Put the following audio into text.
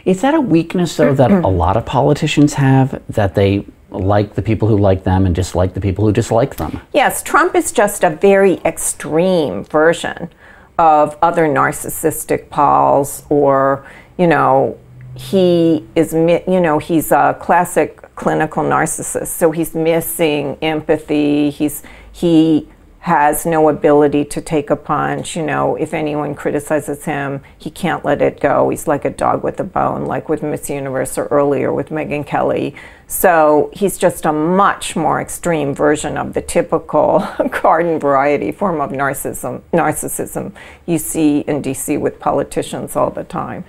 Is that a weakness, though, that a lot of politicians have, that they like the people who like them and dislike the people who dislike them? Yes, Trump is just a very extreme version of other narcissistic Pauls, or, he is, he's a classic clinical narcissist, so he's missing empathy, he has no ability to take a punch. If anyone criticizes him, he can't let it go. He's like a dog with a bone, like with Miss Universe or earlier with Megyn Kelly. So he's just a much more extreme version of the typical garden variety form of narcissism you see in DC with politicians all the time.